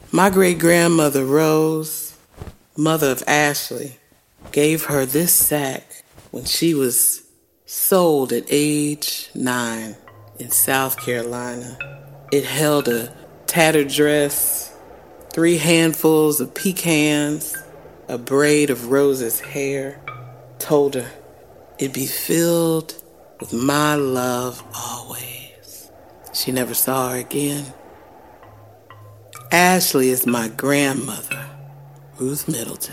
My great-grandmother Rose, mother of Ashley, gave her this sack when she was sold at age 9 in South Carolina. It held a tattered dress, 3 handfuls of pecans, a braid of Rose's hair. Told her it'd be filled with my love always. She never saw her again. Ashley is my grandmother, Ruth Middleton,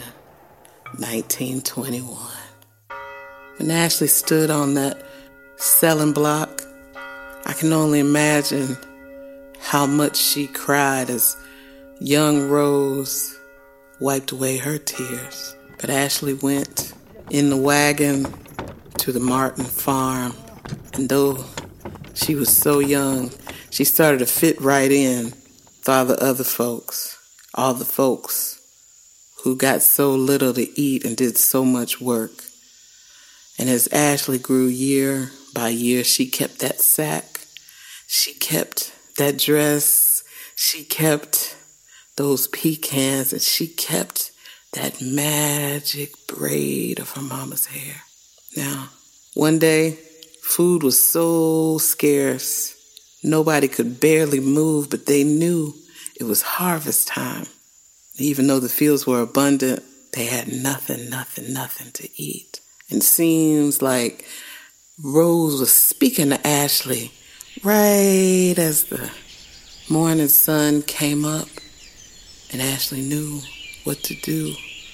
1921. When Ashley stood on that selling block, I can only imagine how much she cried as young Rose wiped away her tears. But Ashley went in the wagon to the Martin farm, and though she was so young, she started to fit right in with all the other folks, all the folks who got so little to eat and did so much work. And as Ashley grew year by year, she kept that sack, she kept that dress, she kept those pecans, and she kept that magic braid of her mama's hair. Now, one day, food was so scarce, nobody could barely move, but they knew it was harvest time. Even though the fields were abundant, they had nothing to eat. And it seems like Rose was speaking to Ashley right as the morning sun came up, and Ashley knew what to do.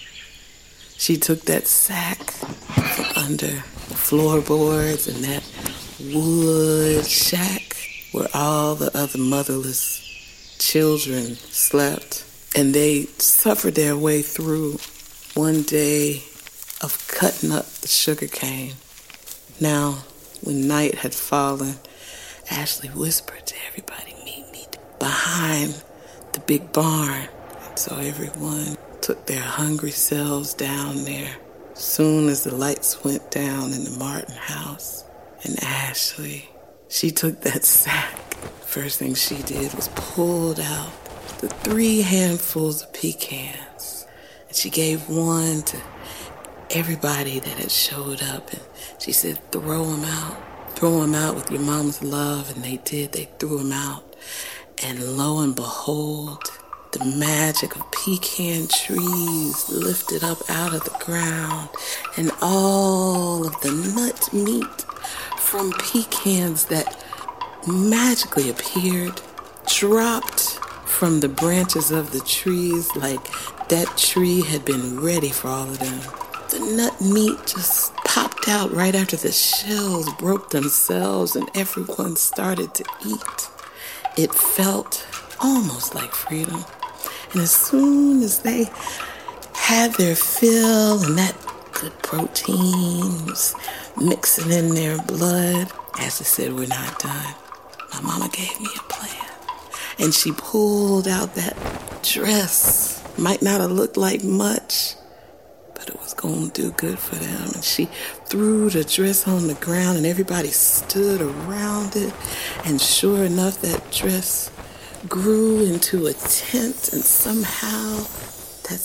She took that sack from under the floorboards in that wood shack where all the other motherless children slept, and they suffered their way through one day of cutting up the sugar cane. Now, when night had fallen, Ashley whispered to everybody, meet me behind the big barn. So everyone took their hungry selves down there. Soon as the lights went down in the Martin house, and Ashley, she took that sack. First thing she did was pulled out the 3 handfuls of pecans. And she gave one to everybody that had showed up. And she said, throw them out. Throw them out with your mama's love. And they did. They threw them out. And lo and behold, the magic of pecan trees lifted up out of the ground, and all of the nut meat from pecans that magically appeared dropped from the branches of the trees like that tree had been ready for all of them. The nut meat just popped out right after the shells broke themselves and everyone started to eat. It felt almost like freedom. And as soon as they had their fill and that good protein was mixing in their blood, Ashley said, we're not done. My mama gave me a plan. And she pulled out that dress. Might not have looked like much, but it was going to do good for them. And she threw the dress on the ground and everybody stood around it. And sure enough, that dress grew into a tent, and somehow that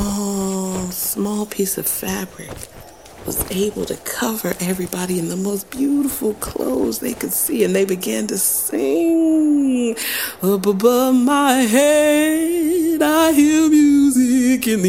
small piece of fabric was able to cover everybody in the most beautiful clothes they could see, and they began to sing. Up above my head, I hear music in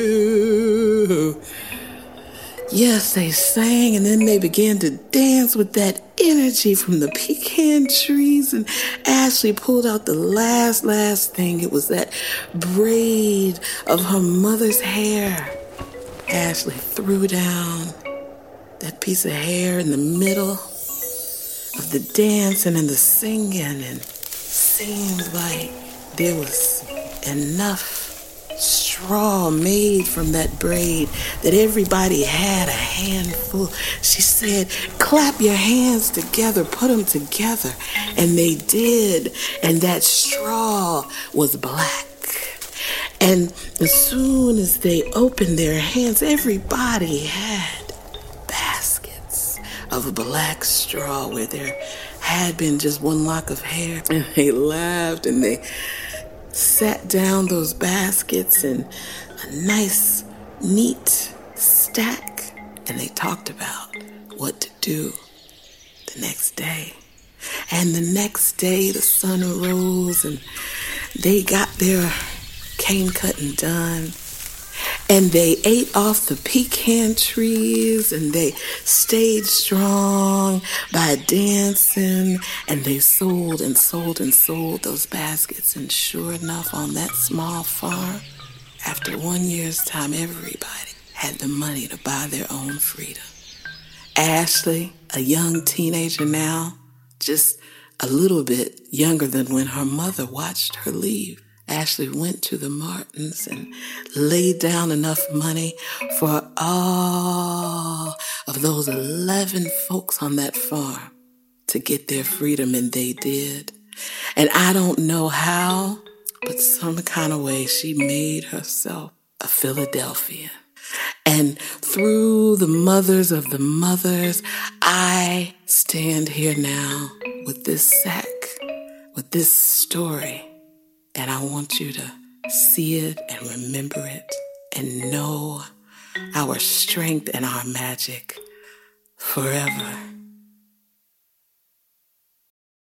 the air. Yes, they sang, and then they began to dance with that energy from the pecan trees, and Ashley pulled out the last thing. It was that braid of her mother's hair. Ashley threw down that piece of hair in the middle of the dancing and the singing, and seemed like there was enough straw made from that braid that everybody had a handful. She said, clap your hands together, put them together. And they did, and that straw was black. And as soon as they opened their hands, everybody had baskets of black straw where there had been just one lock of hair. And they laughed and they sat down those baskets in a nice, neat stack, and they talked about what to do the next day. And the next day, the sun arose, and they got their cane cutting done. And they ate off the pecan trees, and they stayed strong by dancing, and they sold and sold and sold those baskets. And sure enough, on that small farm, after 1 year's time, everybody had the money to buy their own freedom. Ashley, a young teenager now, just a little bit younger than when her mother watched her leave. Ashley went to the Martins and laid down enough money for all of those 11 folks on that farm to get their freedom, and they did. And I don't know how, but some kind of way she made herself a Philadelphian. And through the mothers of the mothers, I stand here now with this sack, with this story. And I want you to see it and remember it and know our strength and our magic forever.